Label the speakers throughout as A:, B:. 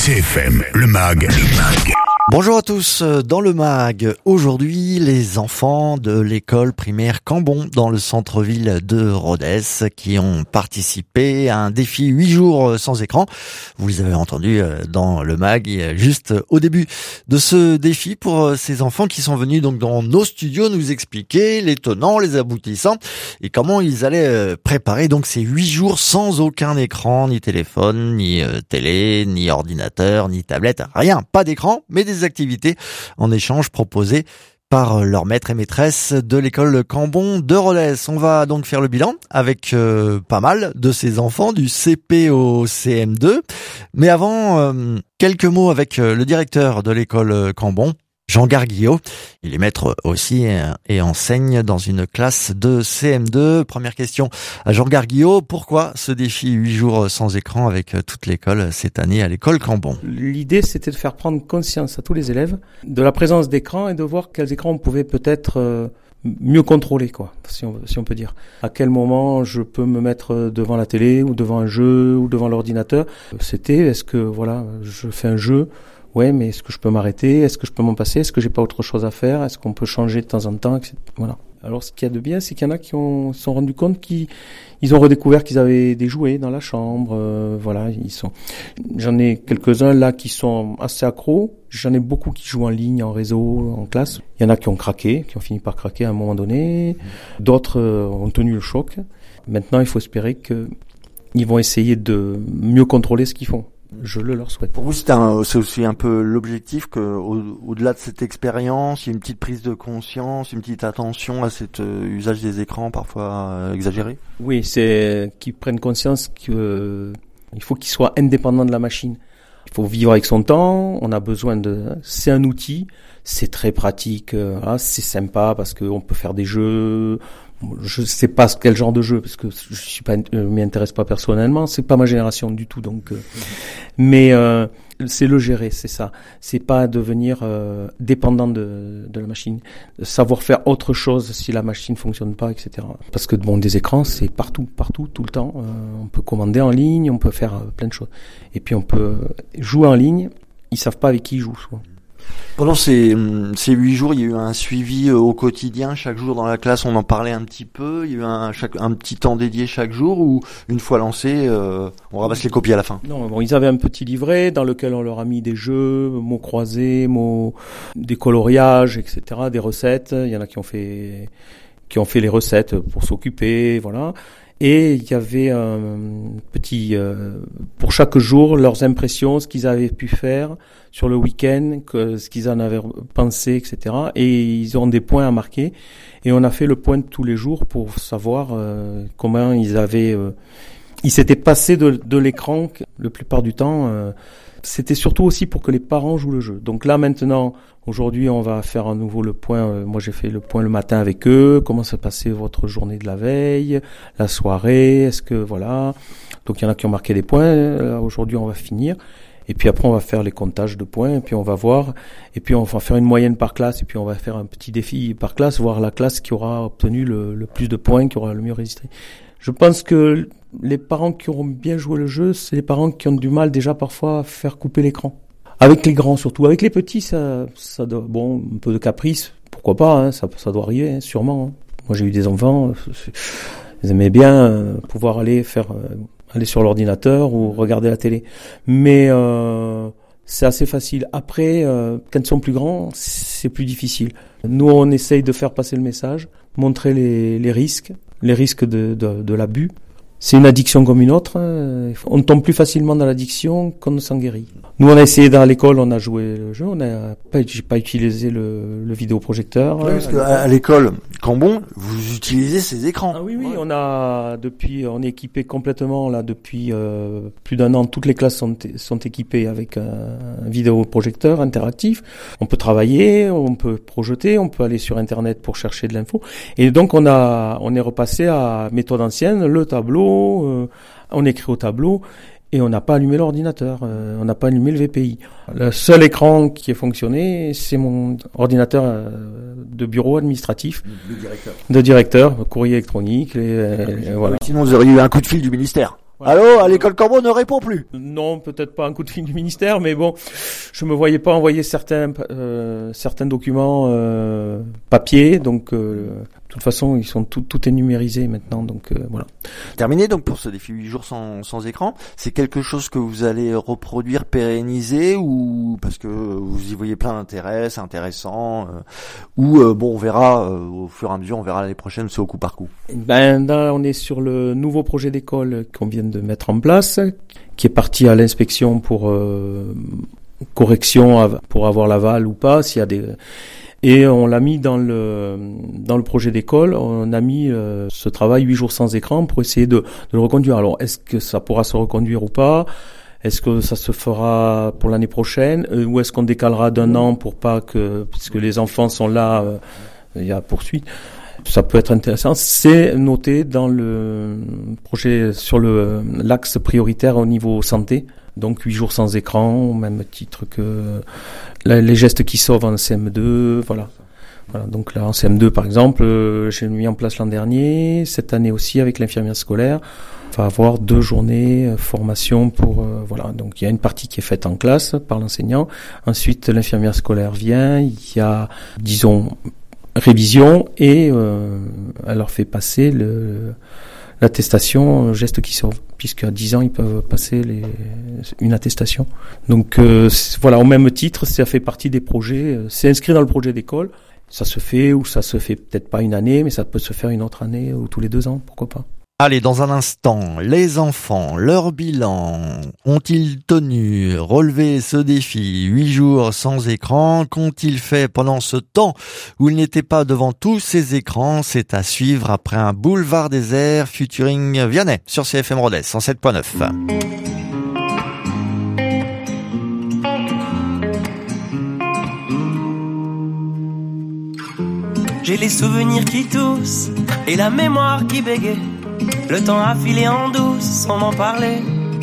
A: CFM, le MAG.
B: Bonjour à tous, dans le MAG, aujourd'hui les enfants de l'école primaire Cambon dans le centre-ville de Rodez qui ont participé à un défi 8 jours sans écran. Vous les avez entendus dans le MAG juste au début de ce défi pour ces enfants qui sont venus donc dans nos studios nous expliquer les tenants, les aboutissants et comment ils allaient préparer donc ces 8 jours sans aucun écran, ni téléphone, ni télé, ni ordinateur, ni tablette, rien, pas d'écran, mais des activités en échange proposées par leurs maîtres et maîtresses de l'école Cambon de Rodez. On va donc faire le bilan avec pas mal de ces enfants du CP au CM2. Mais avant, quelques mots avec le directeur de l'école Cambon, Jean Garguillot. Il est maître aussi et enseigne dans une classe de CM2. Première question à Jean Garguillot. Pourquoi ce défi 8 jours sans écran avec toute l'école cette année à l'école Cambon?
C: L'idée, c'était de faire prendre conscience à tous les élèves de la présence d'écrans et de voir quels écrans on pouvait peut-être mieux contrôler, quoi, si on peut dire. À quel moment je peux me mettre devant la télé ou devant un jeu ou devant l'ordinateur. Est-ce que, voilà, je fais un jeu. Ouais, mais est-ce que je peux m'arrêter? Est-ce que je peux m'en passer? Est-ce que j'ai pas autre chose à faire? Est-ce qu'on peut changer de temps en temps? Voilà. Alors, ce qu'il y a de bien, c'est qu'il y en a qui se sont rendus compte qu'ils ont redécouvert qu'ils avaient des jouets dans la chambre. Voilà, j'en ai quelques-uns là qui sont assez accros. J'en ai beaucoup qui jouent en ligne, en réseau, en classe. Il y en a qui ont craqué, qui ont fini par craquer à un moment donné. D'autres ont tenu le choc. Maintenant, il faut espérer qu'ils vont essayer de mieux contrôler ce qu'ils font. Je le leur souhaite.
B: Pour vous, c'est aussi un peu l'objectif que, au-delà de cette expérience, il y a une petite prise de conscience, une petite attention à cet usage des écrans parfois exagéré.
C: Oui, c'est qu'ils prennent conscience que il faut qu'ils soient indépendants de la machine. Il faut vivre avec son temps. On a besoin c'est un outil. C'est très pratique. C'est sympa parce que on peut faire des jeux. Je sais pas quel genre de jeu parce que je m'y intéresse pas personnellement, c'est pas ma génération du tout donc mais c'est le gérer, c'est ça. C'est pas devenir dépendant de la machine, savoir faire autre chose si la machine fonctionne pas, etc. Parce que des écrans, c'est partout tout le temps. On peut commander en ligne, on peut faire plein de choses. Et puis on peut jouer en ligne, ils savent pas avec qui ils jouent souvent.
B: Pendant ces 8 jours, il y a eu un suivi au quotidien, chaque jour dans la classe, on en parlait un petit peu. Il y a eu un petit temps dédié chaque jour ou une fois lancé, on ramasse les copies à la fin.
C: Non, ils avaient un petit livret dans lequel on leur a mis des jeux, mots croisés, des coloriages, etc., des recettes. Il y en a qui ont fait les recettes pour s'occuper, voilà. Et il y avait un petit, pour chaque jour, leurs impressions, ce qu'ils avaient pu faire sur le week-end, ce qu'ils en avaient pensé, etc. Et ils ont des points à marquer. Et on a fait le point de tous les jours pour savoir comment ils s'étaient passés de l'écran la plupart du temps. C'était surtout aussi pour que les parents jouent le jeu. Donc là maintenant, aujourd'hui, on va faire à nouveau le point. Moi, j'ai fait le point le matin avec eux. Comment s'est passée votre journée de la veille, la soirée? Est-ce que voilà? Donc il y en a qui ont marqué des points. Aujourd'hui, on va finir. Et puis après, on va faire les comptages de points. Et puis on va voir. Et puis on va faire une moyenne par classe. Et puis on va faire un petit défi par classe, voir la classe qui aura obtenu le plus de points, qui aura le mieux résisté. Je pense que les parents qui auront bien joué le jeu, c'est les parents qui ont du mal déjà parfois à faire couper l'écran. Avec les grands surtout. Avec les petits, ça doit, un peu de caprice, pourquoi pas, hein, ça doit arriver, hein, sûrement. Hein. Moi j'ai eu des enfants, ils aimaient bien pouvoir aller sur l'ordinateur ou regarder la télé. Mais c'est assez facile. Après, quand ils sont plus grands, c'est plus difficile. Nous, on essaye de faire passer le message, montrer les risques de l'abus. C'est une addiction comme une autre. On tombe plus facilement dans l'addiction qu'on ne s'en guérit. Nous, on a essayé dans l'école, on a joué le jeu, j'ai pas utilisé le vidéoprojecteur.
B: Oui, parce qu'à l'école Cambon, vous utilisez ces écrans.
C: Ah oui, on est équipé complètement là depuis plus d'un an. Toutes les classes sont équipées avec un vidéoprojecteur interactif. On peut travailler, on peut projeter, on peut aller sur Internet pour chercher de l'info. Et donc on est repassé à méthode ancienne, le tableau, on écrit au tableau. Et on n'a pas allumé l'ordinateur, on n'a pas allumé le VPI. Le seul écran qui a fonctionné, c'est mon ordinateur de bureau administratif.
B: Le directeur.
C: De directeur, courrier électronique, voilà.
B: Sinon, vous auriez eu un coup de fil du ministère. Allô, à l'école Cambon ne répond plus.
C: Non, peut-être pas un coup de fil du ministère, mais bon, je me voyais pas envoyer certains documents papier, donc de toute façon, ils sont tout est numérisé maintenant, donc voilà.
B: Terminé donc pour ce défi 8 jours sans écran. C'est quelque chose que vous allez reproduire, pérenniser, ou parce que vous y voyez plein d'intérêt, c'est intéressant, ou bon, on verra au fur et à mesure, on verra l'année prochaine, c'est au coup par coup.
C: Ben là, on est sur le nouveau projet d'école qu'on vient de mettre en place, qui est parti à l'inspection pour correction, pour avoir l'aval ou pas, s'il y a des... Et on l'a mis dans le projet d'école, on a mis ce travail 8 jours sans écran pour essayer de le reconduire. Alors, est-ce que ça pourra se reconduire ou pas? Est-ce que ça se fera pour l'année prochaine? Ou est-ce qu'on décalera d'un an pour pas que, puisque les enfants sont là, il y a poursuite. Ça peut être intéressant. C'est noté dans le projet sur l'axe prioritaire au niveau santé. Donc 8 jours sans écran, au même titre que les gestes qui sauvent en CM2, voilà. Donc là en CM2 par exemple, j'ai mis en place l'an dernier, cette année aussi avec l'infirmière scolaire, on va avoir 2 journées formation pour voilà. Donc il y a une partie qui est faite en classe par l'enseignant. Ensuite l'infirmière scolaire vient, il y a disons révision et elle leur fait passer l'attestation geste qui sauve, puisqu'à 10 ans ils peuvent passer une attestation. Donc voilà, au même titre, ça fait partie des projets, c'est inscrit dans le projet d'école. Ça se fait ou ça se fait peut-être pas une année, mais ça peut se faire une autre année ou tous les 2 ans, pourquoi pas.
B: Allez, dans un instant, les enfants, leur bilan, ont-ils tenu, relevé ce défi 8 jours sans écran? Qu'ont-ils fait pendant ce temps où ils n'étaient pas devant tous ces écrans? C'est à suivre après un boulevard désert featuring Vianney sur CFM Rodez 107.9.
A: J'ai les souvenirs qui toussent et la mémoire qui bégaye. Le temps a filé en douce sans m'en parler.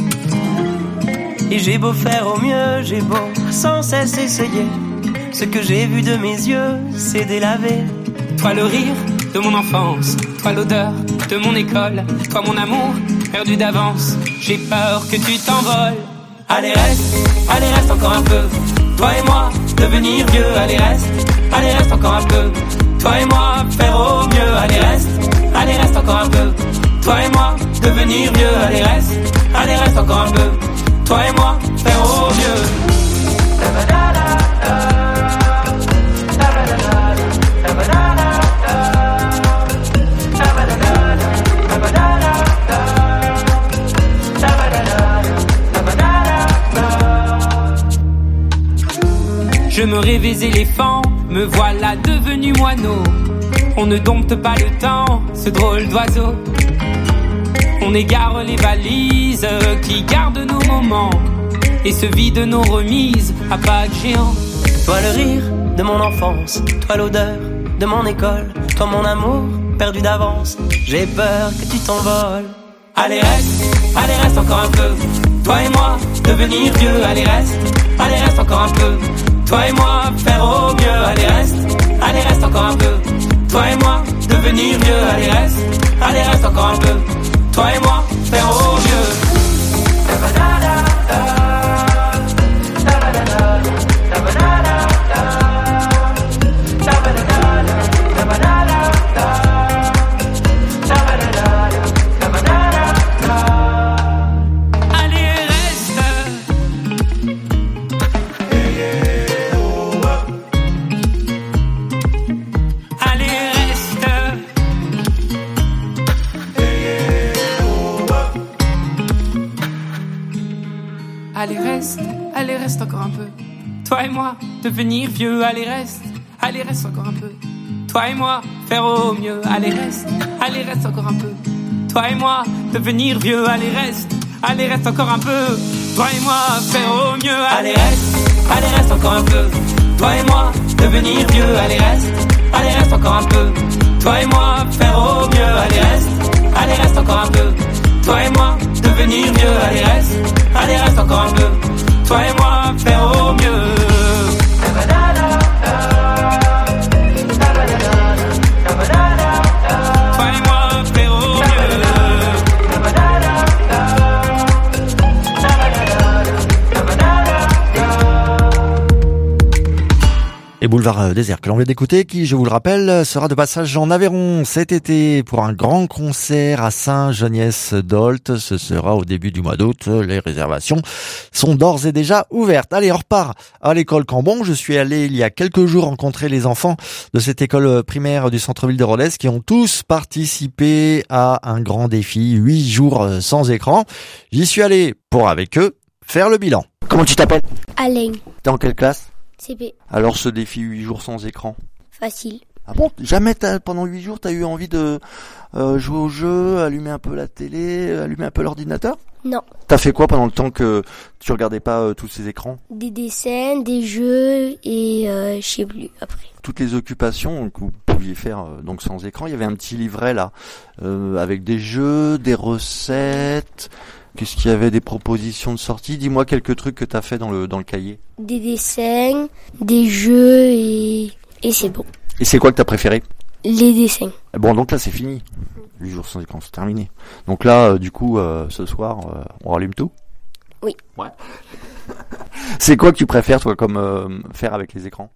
A: Et j'ai beau faire au mieux, j'ai beau sans cesse essayer. Ce que j'ai vu de mes yeux, c'est délavé.
D: Toi le rire de mon enfance, toi l'odeur de mon école, toi mon amour perdu d'avance. J'ai peur que tu t'envoles.
A: Allez reste encore un peu. Toi et moi, devenir vieux. Allez reste encore un peu. Toi et moi, faire au mieux. Allez reste encore un peu. Toi et moi, devenir vieux. Allez reste encore un peu. Toi et moi, faire au mieux.
D: Je me rêvais éléphant, me voilà devenu moineau. On ne dompte pas le temps, ce drôle d'oiseau. On égare les valises qui gardent nos moments et se vident nos remises à pas de géant.
A: Toi le rire de mon enfance, toi l'odeur de mon école, toi mon amour perdu d'avance. J'ai peur que tu t'envoles. Allez reste encore un peu. Toi et moi, devenir vieux. Allez reste encore un peu. Toi et moi, faire au mieux. Allez reste encore un peu. Toi et moi, devenir vieux. Allez reste encore un peu. Toi et moi, faire au mieux.
D: Allez reste encore un peu. Toi et moi, devenir vieux. Allez reste encore un peu. Toi et moi, faire au mieux. Allez reste encore un peu. Toi et moi, devenir vieux. Allez reste encore un peu. Toi et moi, faire au mieux.
A: Allez reste encore un peu. Toi et moi, devenir vieux. Allez reste encore un peu. Toi et moi, faire au mieux. Allez reste encore un peu. Toi et moi, devenir vieux. Allez reste encore un peu. Toi et moi, faire au mieux. Toi et moi, faire au mieux.
B: Et Boulevard Désert que l'on vient d'écouter, qui, je vous le rappelle, sera de passage en Aveyron cet été pour un grand concert à Saint-Geniès-d'Olt. Ce sera au début du mois d'août. Les réservations sont d'ores et déjà ouvertes. Allez, on repart à l'école Cambon. Je suis allé il y a quelques jours rencontrer les enfants de cette école primaire du centre-ville de Rodez qui ont tous participé à un grand défi, 8 jours sans écran. J'y suis allé pour, avec eux, faire le bilan. Comment tu t'appelles?
E: Alain,
B: T'es en quelle classe?
E: CP,
B: Alors ce défi 8 jours sans écran.
E: facile.
B: Ah bon? Jamais pendant 8 jours t'as eu envie de jouer au jeu, allumer un peu la télé, allumer un peu l'ordinateur?
E: Non.
B: T'as fait quoi pendant le temps que tu regardais pas tous ces écrans?
E: Des dessins, des jeux et je sais plus après.
B: Toutes les occupations que vous pouviez faire donc sans écran, il y avait un petit livret là avec des jeux, des recettes. Qu'est-ce qu'il y avait, des propositions de sortie? Dis-moi quelques trucs que t'as fait dans le cahier.
E: Des dessins, des jeux et c'est bon.
B: Et c'est quoi que t'as préféré?
E: Les dessins.
B: Bon, donc là c'est fini. 8 jours sans écran, c'est terminé. Donc là, du coup, ce soir, on rallume tout?
E: Oui.
B: Ouais. C'est quoi que tu préfères, toi, comme faire avec les écrans?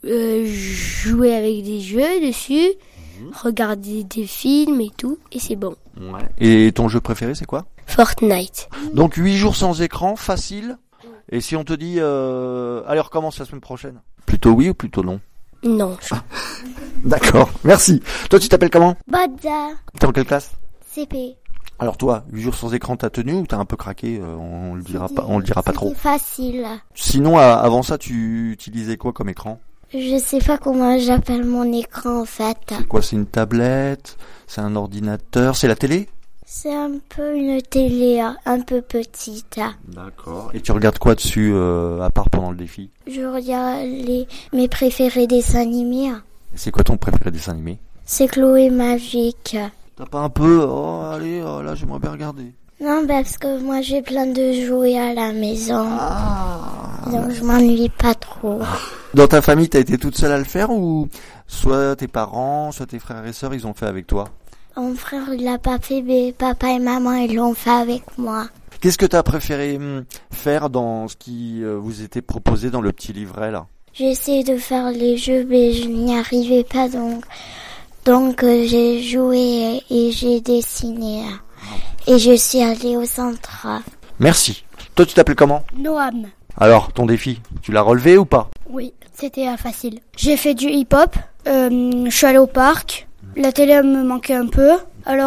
E: Jouer avec des jeux dessus, regarder des films et tout, et c'est bon.
B: Ouais. Et ton jeu préféré, c'est quoi?
E: Fortnite.
B: Donc 8 jours sans écran, facile. Et si on te dit, allez, on recommence la semaine prochaine? Plutôt oui ou plutôt non?
E: Non.
B: D'accord, merci. Toi, tu t'appelles comment?
E: Bada.
B: T'es en quelle classe?
E: CP.
B: Alors toi, 8 jours sans écran, t'as tenu ou t'as un peu craqué? On le dira pas trop.
E: C'est facile.
B: Sinon, avant ça, tu utilisais quoi comme écran?
E: Je sais pas comment j'appelle mon écran en fait.
B: C'est quoi? C'est une tablette? C'est un ordinateur? C'est la télé?
E: C'est un peu une télé un peu petite.
B: D'accord. Et tu regardes quoi dessus, à part pendant le défi?
E: Je regarde mes préférés dessins animés.
B: C'est quoi ton préféré dessin animé?
E: C'est Chloé Magique.
B: T'as pas un peu, allez, là j'aimerais bien regarder.
E: Non, parce que moi j'ai plein de jouets à la maison.
B: Ah.
E: Donc je m'ennuie pas trop.
B: Dans ta famille, t'as été toute seule à le faire ou soit tes parents, soit tes frères et sœurs, ils ont fait avec toi?
E: Mon frère il l'a pas fait, mais papa et maman ils l'ont fait avec moi.
B: Qu'est-ce que t'as préféré faire dans ce qui vous était proposé dans le petit livret là?
E: J'ai essayé de faire les jeux, mais je n'y arrivais pas donc j'ai joué et j'ai dessiné. Et je suis allée au centre.
B: Merci. Toi, tu t'appelles comment?
E: Noam.
B: Alors, ton défi, tu l'as relevé ou pas?
E: Oui, c'était facile. J'ai fait du hip-hop, je suis allée au parc, la télé me manquait un peu, alors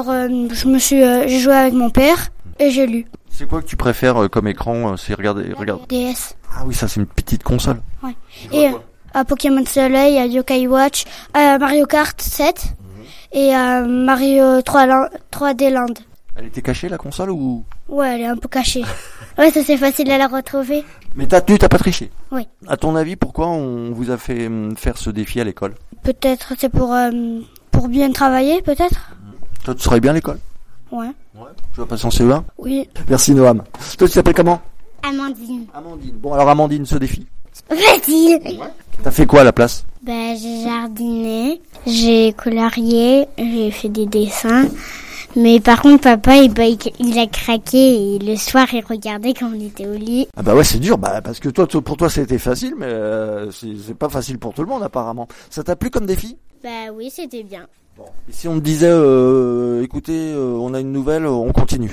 E: j'ai joué avec mon père et j'ai lu.
B: C'est quoi que tu préfères comme écran? C'est regarder.
E: DS.
B: Ah oui, ça c'est une petite console.
E: Ouais. Et à Pokémon Soleil, à Yokai Watch, à Mario Kart 7 et à Mario 3D Land.
B: Elle était cachée la console ou?
E: Ouais, elle est un peu cachée. Ouais, ça c'est facile à la retrouver.
B: Mais t'as tenu, t'as pas triché?
E: Oui.
B: À ton avis, pourquoi on vous a fait faire ce défi à l'école?
E: Peut-être c'est pour bien travailler, peut-être.
B: Toi, tu serais bien à l'école?
E: Ouais.
B: Tu vas passer en CE1?
E: Oui.
B: Merci Noam. Toi, tu t'appelles comment?
E: Amandine.
B: Amandine. Bon, alors Amandine, ce défi.
E: Facile.
B: T'as fait quoi à la place?
E: J'ai jardiné, j'ai colorié, j'ai fait des dessins. Mais par contre, papa, il a craqué et le soir, il regardait quand on était au lit.
B: Ah bah ouais, c'est dur, parce que pour toi, c'était facile, mais c'est pas facile pour tout le monde apparemment. Ça t'a plu comme défi?
E: Bah oui, c'était bien.
B: Bon. Et si on te disait, écoutez, on a une nouvelle, on continue?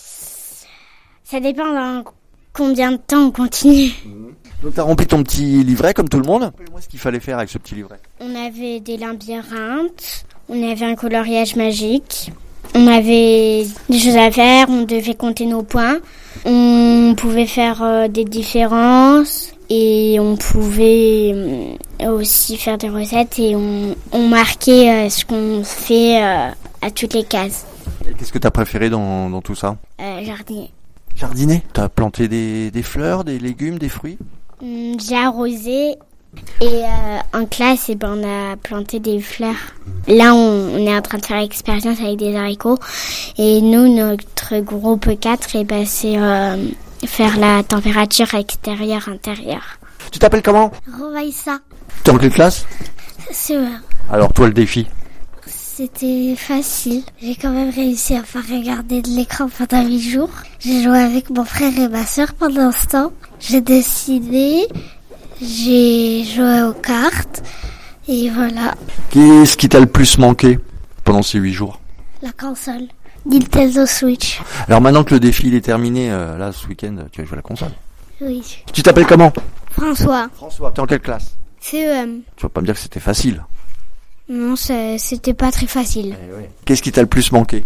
E: Ça dépend dans combien de temps on continue.
B: Donc t'as rempli ton petit livret comme tout le monde. Rappelle-moi ce qu'il fallait faire avec ce petit livret.
E: On avait des labyrinthes, on avait un coloriage magique, on avait des choses à faire, on devait compter nos points, on pouvait faire des différences et on pouvait aussi faire des recettes et on marquait ce qu'on fait à toutes les cases.
B: Et qu'est-ce que t'as préféré dans tout ça?
E: Jardiner.
B: Jardiner? T'as planté des fleurs, des légumes, des fruits?
E: J'ai arrosé et en classe on a planté des fleurs. Là on est en train de faire l'expérience avec des haricots et nous notre groupe 4 c'est faire la température extérieure-intérieure.
B: Tu t'appelles comment?
E: Rovaïssa.
B: T'es en quelle classe?
E: C'est
B: Alors toi le défi?
E: C'était facile. J'ai quand même réussi à faire regarder de l'écran pendant 8 jours. J'ai joué avec mon frère et ma soeur pendant ce temps. J'ai dessiné, J'ai joué aux cartes et voilà.
B: Qu'est-ce qui t'a le plus manqué pendant ces 8 jours?
E: La console. Nintendo Switch.
B: Alors maintenant que le défi il est terminé, là ce week-end, tu vas jouer à la console.
E: Oui.
B: Tu t'appelles comment?
E: François.
B: François, t'es en quelle classe?
E: CEM.
B: Tu vas pas me dire que c'était facile.
E: Non, c'était pas très facile.
B: Qu'est-ce qui t'a le plus manqué?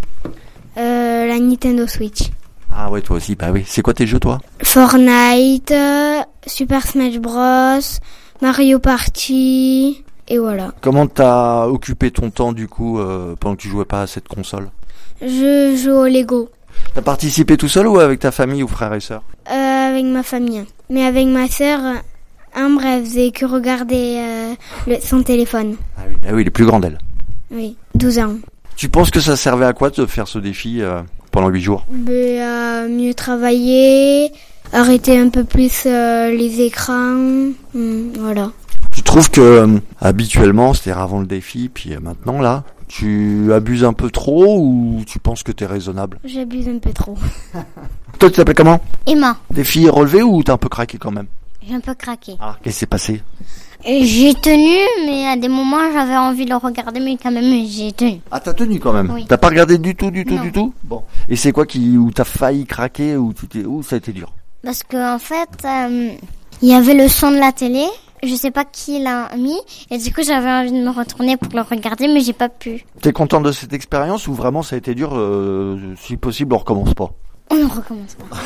E: La Nintendo Switch.
B: Ah ouais, toi aussi, bah oui. C'est quoi tes jeux, toi?
E: Fortnite, Super Smash Bros, Mario Party, et voilà.
B: Comment t'as occupé ton temps, du coup, pendant que tu jouais pas à cette console?
E: Je joue au Lego.
B: T'as participé tout seul ou avec ta famille ou frères et sœurs?
E: Avec ma famille. Mais avec ma sœur, Ambre, elle faisait que regarder son téléphone.
B: Ah oui, les plus grandes, elles.
E: Oui, 12 ans.
B: Tu penses que ça servait à quoi de faire ce défi pendant 8 jours?
E: Mieux travailler, arrêter un peu plus les écrans, voilà.
B: Tu trouves que habituellement, c'est-à-dire avant le défi, puis maintenant là, tu abuses un peu trop ou tu penses que t'es raisonnable?
E: J'abuse un peu trop.
B: Toi, tu t'appelles comment?
E: Emma.
B: Défi relevé ou t'as un peu craqué quand même?
E: J'ai un peu craqué.
B: Ah, qu'est-ce qui s'est passé?
E: J'ai tenu, mais à des moments j'avais envie de le regarder, mais quand même j'ai tenu.
B: Ah, t'as tenu quand même?
E: Oui.
B: T'as pas regardé du tout?
E: Non.
B: Bon. Et c'est quoi où t'as failli craquer ou ça a été dur?
E: Parce que en fait, il y avait le son de la télé. Je sais pas qui l'a mis, et du coup j'avais envie de me retourner pour le regarder, mais j'ai pas pu.
B: T'es contente de cette expérience ou vraiment ça a été dur? Si possible, on recommence pas.
E: On ne recommence pas.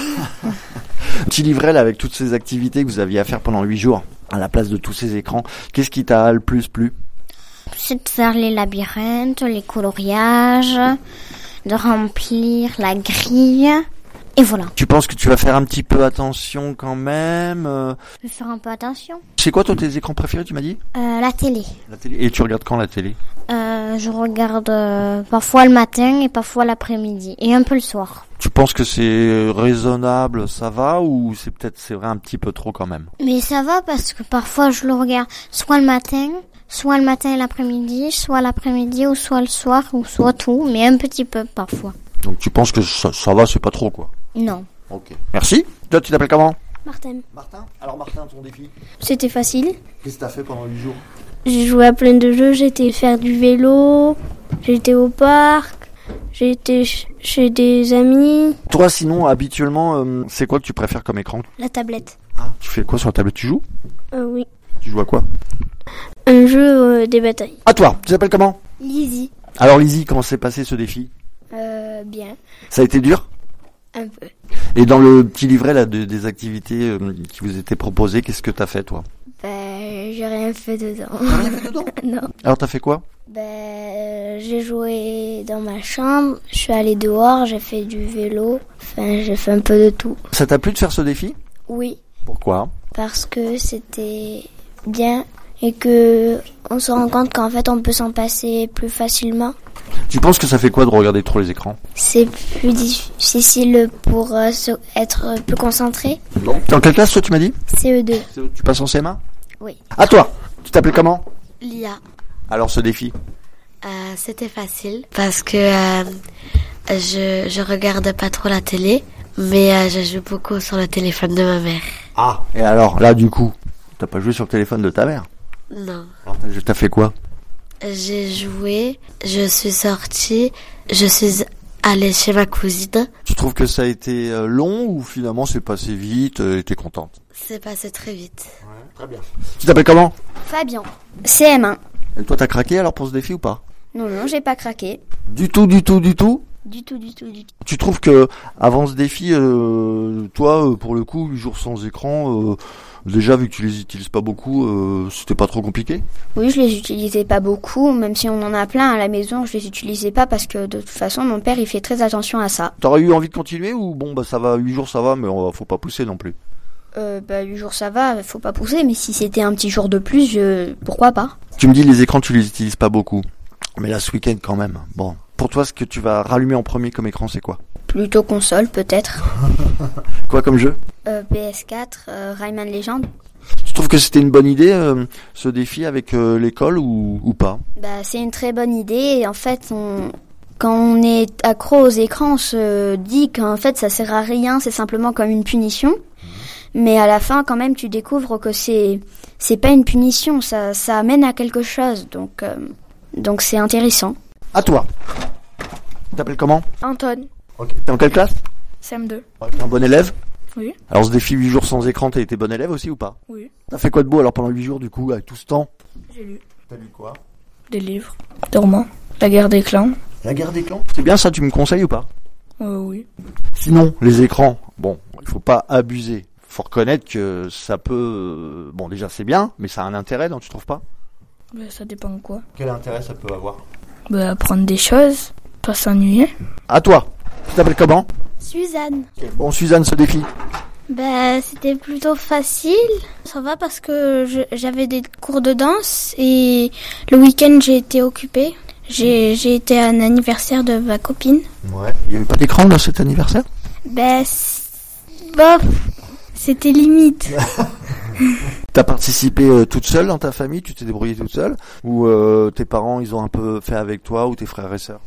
B: Petit livret là avec toutes ces activités que vous aviez à faire pendant 8 jours, à la place de tous ces écrans. Qu'est-ce qui t'a le plus plu?
E: C'est de faire les labyrinthes, les coloriages, de remplir la grille, et voilà.
B: Tu penses que tu vas faire un petit peu attention quand même?
E: Je vais faire un peu attention.
B: C'est quoi toi tes écrans préférés, tu m'as dit?
E: La télé.
B: La télé. Et tu regardes quand la télé?
E: Je regarde parfois le matin et parfois l'après-midi, et un peu le soir.
B: Tu penses que c'est raisonnable, ça va, ou c'est vrai un petit peu trop quand même?
E: Mais ça va parce que parfois je le regarde soit le matin et l'après-midi, soit l'après-midi ou soit le soir ou soit tout, mais un petit peu parfois.
B: Donc tu penses que ça va, c'est pas trop quoi?
E: Non.
B: Ok. Merci. Toi tu t'appelles comment?
E: Martin.
B: Martin. Alors Martin, ton défi?
E: C'était facile.
B: Qu'est-ce que t'as fait pendant 8 jours?
E: J'ai joué à plein de jeux, j'étais faire du vélo, j'étais au parc, j'étais chez des amis.
B: Toi sinon, habituellement, c'est quoi que tu préfères comme écran?
E: La tablette.
B: Ah, tu fais quoi sur la tablette? Tu joues?
E: Oui.
B: Tu joues à quoi?
E: Un jeu des batailles.
B: À toi, tu t'appelles comment?
E: Lizzie.
B: Alors Lizzie, comment s'est passé ce défi?
E: Bien.
B: Ça a été dur?
E: Un peu.
B: Et dans le petit livret là des activités qui vous étaient proposées, qu'est-ce que t'as fait toi?
E: J'ai rien fait dedans.
B: T'as rien fait dedans?
E: Non.
B: Alors t'as fait quoi?
E: J'ai joué dans ma chambre, je suis allée dehors, j'ai fait du vélo, j'ai fait un peu de tout.
B: Ça t'a plu de faire ce défi?
E: Oui,
B: Pourquoi?
E: parce que c'était bien et que on se rend compte qu'en fait on peut s'en passer plus facilement.
B: Tu penses que ça fait quoi de regarder trop les écrans?
E: C'est plus difficile pour être plus concentré.
B: Non. Dans quelle classe toi tu m'as dit?
E: CE2.
B: Tu passes en CM1?
E: Oui.
B: À toi, tu t'appelles comment?
F: Lia.
B: Alors ce défi?
F: C'était facile parce que je regarde pas trop la télé, mais je joue beaucoup sur le téléphone de ma mère.
B: Ah. Et alors là du coup, t'as pas joué sur le téléphone de ta mère?
F: Non.
B: Alors t'as fait quoi?
F: J'ai joué, je suis sortie, je suis allée chez ma cousine.
B: Tu trouves que ça a été long ou finalement c'est passé vite et t'es contente?
F: C'est passé très vite.
B: Ouais, très bien. Tu t'appelles comment?
E: Fabien. CM1.
B: Et toi t'as craqué alors pour ce défi ou pas?
E: Non, j'ai pas craqué.
B: Du tout?
E: Du tout.
B: Tu trouves que avant ce défi, toi, pour le coup, 8 jours sans écran, déjà vu que tu les utilises pas beaucoup, c'était pas trop compliqué?
G: Oui, je les utilisais pas beaucoup, même si on en a plein à la maison, je les utilisais pas parce que de toute façon, mon père, il fait très attention à ça.
B: T'aurais eu envie de continuer ou bon, bah ça va, 8 jours ça va, mais faut pas pousser non plus?
G: 8 jours ça va, faut pas pousser, mais si c'était un petit jour de plus, pourquoi pas?
B: Tu me dis les écrans tu les utilises pas beaucoup, mais là ce week-end quand même, bon. Pour toi, ce que tu vas rallumer en premier comme écran, c'est quoi?
G: Plutôt console, peut-être.
B: Quoi comme jeu?
G: PS4, Rayman Legends.
B: Tu trouves que c'était une bonne idée, ce défi avec l'école ou pas?
G: C'est une très bonne idée. Et en fait, quand on est accro aux écrans, on se dit qu'en fait, ça sert à rien, c'est simplement comme une punition. Mais à la fin, quand même, tu découvres que c'est pas une punition, ça amène à quelque chose. Donc c'est intéressant.
B: À toi. Tu t'appelles comment?
H: Anton,
B: Ok. T'es en quelle classe?
H: CM2.
B: T'es un bon élève?
H: Oui.
B: Alors ce défi 8 jours sans écran, t'as été bon élève aussi ou pas?
H: Oui.
B: T'as fait quoi de beau alors pendant 8 jours du coup, avec tout ce temps?
H: J'ai lu
B: T'as lu quoi?
H: des livres, des romans, La guerre des clans.
B: La guerre des clans? C'est bien ça, tu me conseilles ou pas?
H: Oui.
B: Sinon, les écrans, bon, il faut pas abuser. Faut reconnaître que ça peut... Bon, déjà c'est bien, mais ça a un intérêt, non, tu trouves pas?
H: Ça dépend de quoi.
B: Quel intérêt ça peut avoir?
H: Apprendre des choses, pas s'ennuyer.
B: À toi. Tu t'appelles comment?
F: Suzanne.
B: Bon, Suzanne, ce défi.
F: C'était plutôt facile. Ça va parce que j'avais des cours de danse et le week-end j'ai été occupée. J'ai été à un anniversaire de ma copine.
B: Ouais. Il y avait pas d'écran dans cet anniversaire?
F: Bof, c'était limite.
B: T'as participé toute seule dans ta famille? Tu t'es débrouillée toute seule? Ou tes parents, ils ont un peu fait avec toi, ou tes frères et sœurs?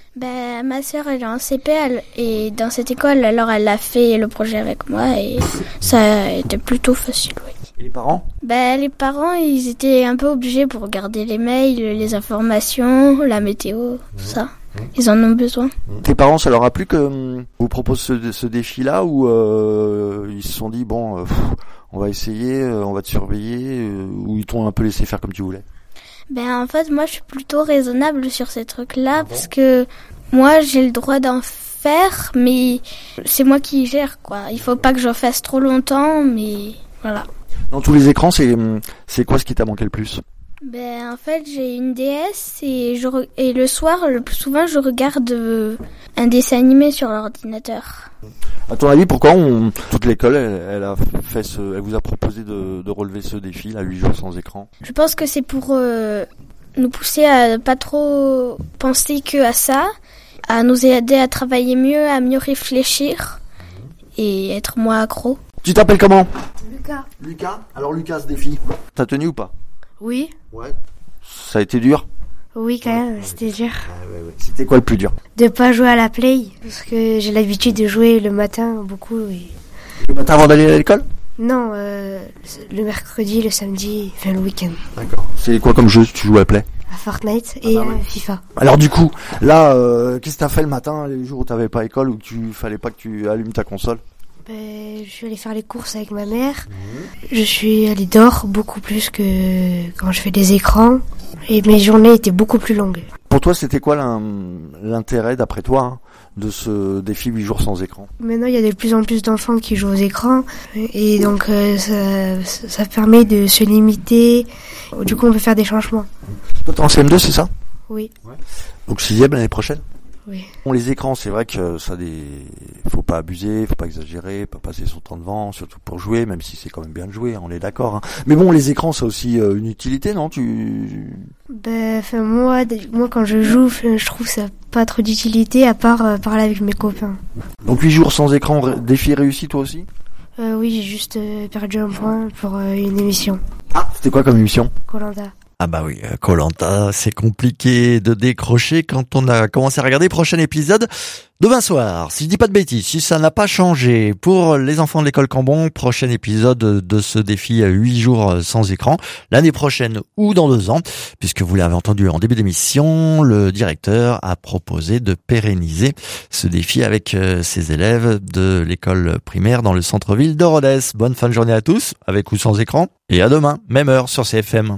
F: Ma sœur elle est en CP et dans cette école, alors elle a fait le projet avec moi et ça a été plutôt facile, oui.
B: Et les parents?
F: Les parents, ils étaient un peu obligés pour regarder les mails, les informations, la météo, tout ça. Ils en ont besoin.
B: Tes parents, ça leur a plu que vous propose ce défi-là, ou ils se sont dit, bon, on va essayer, on va te surveiller, ou ils t'ont un peu laissé faire comme tu voulais?
F: En fait, moi, je suis plutôt raisonnable sur ces trucs-là, parce que moi, j'ai le droit d'en faire, mais c'est moi qui gère, quoi. Il faut pas que j'en fasse trop longtemps, mais voilà.
B: Dans tous les écrans, c'est quoi ce qui t'a manqué le plus?
F: En fait, j'ai une DS et le soir, le plus souvent, je regarde un dessin animé sur l'ordinateur.
B: À ton avis, pourquoi toute l'école, elle vous a proposé de relever ce défi, là, 8 jours sans écran?
F: Je pense que c'est pour nous pousser à pas trop penser que à ça, à nous aider à travailler mieux, à mieux réfléchir et être moins accro.
B: Tu t'appelles comment?
I: Lucas.
B: Lucas? Alors Lucas, ce défi, t'as tenu ou pas?
I: Oui.
B: Ouais. Ça a été dur?
I: Oui, quand même, c'était dur.
B: Ouais. C'était quoi le plus dur?
I: De pas jouer à la play, parce que j'ai l'habitude de jouer le matin beaucoup. Et...
B: Le matin avant d'aller à l'école?
I: Non, le mercredi, le samedi, enfin le week-end.
B: D'accord. C'est quoi comme jeu tu joues à Play?
I: À Fortnite et à FIFA.
B: Alors du coup, là, qu'est-ce que t'as fait le matin, les jours où t'avais pas école, où tu fallait pas que tu allumes ta console?
I: Je suis allée faire les courses avec ma mère. Je suis allée dehors beaucoup plus que quand je fais des écrans. Et mes journées étaient beaucoup plus longues.
B: Pour toi, c'était quoi l'intérêt, d'après toi, de ce défi 8 jours sans écran?
I: Maintenant, il y a de plus en plus d'enfants qui jouent aux écrans. Et donc, ça permet de se limiter. Du coup, on peut faire des changements.
B: Toi, t'es en CM2, c'est ça?
I: Oui.
B: Ouais. Donc 6e l'année prochaine?
I: Oui.
B: Bon, les écrans, c'est vrai que faut pas abuser, faut pas exagérer, pas passer son temps devant, surtout pour jouer, même si c'est quand même bien de jouer, on est d'accord. Hein. Mais bon, les écrans, ça a aussi une utilité, non?
I: Moi, quand je joue, je trouve ça pas trop d'utilité, à part parler avec mes copains.
B: Donc 8 jours sans écran, défi réussi, toi aussi?
I: Oui, j'ai juste perdu un point pour une émission.
B: Ah, c'était quoi comme émission?
I: Koh-Lanta.
B: Ah bah oui, Koh-Lanta, c'est compliqué de décrocher quand on a commencé à regarder. Prochain épisode demain soir, si je dis pas de bêtises, si ça n'a pas changé pour les enfants de l'école Cambon, prochain épisode de ce défi 8 jours sans écran, l'année prochaine ou dans 2 ans, puisque vous l'avez entendu en début d'émission, le directeur a proposé de pérenniser ce défi avec ses élèves de l'école primaire dans le centre-ville de Rodez. Bonne fin de journée à tous, avec ou sans écran, et à demain, même heure sur CFM.